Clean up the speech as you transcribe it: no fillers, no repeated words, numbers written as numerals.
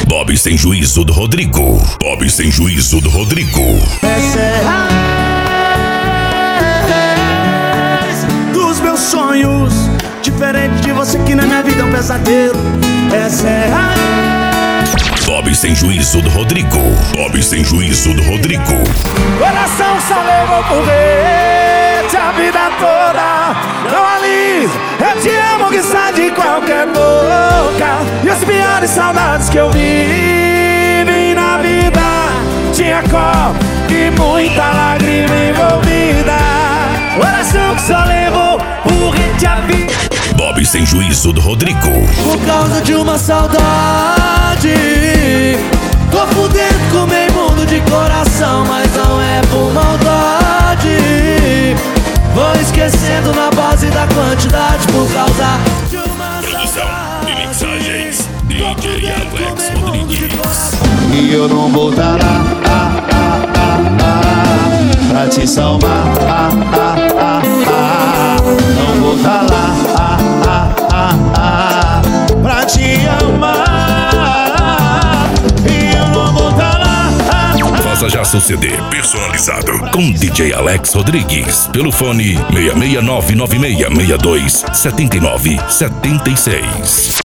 Bob Sem Juízo do Rodrigo. Bob Sem Juízo do Rodrigo. Essa é a raiz dos meus sonhos, diferente de você que na minha vida é um pesadelo. Essa é a Bob Sem Juízo do Rodrigo. Bob Sem Juízo do Rodrigo. coração só levou foguete a vida toda. Não alise, eu te amo que sai de qualquer boca. E as piores saudades que eu vivi na vida tinha copo e muita lágrima envolvida. Coração que só levou foguete a vida Bob Sem Juízo do Rodrigo. por causa de uma saudade. Tô fudendo com meio mundo de coração, mas não é por maldade. Vou esquecendo na base da quantidade por causa de uma Produção e saudade. mixagens DJ Alex Rodrigues. E eu não vou estar lá pra te salvar. Não vou estar lá pra te amar. E eu não vou estar lá. Faça já seu CD personalizado com DJ Alex Rodrigues pelo fone 66996627976.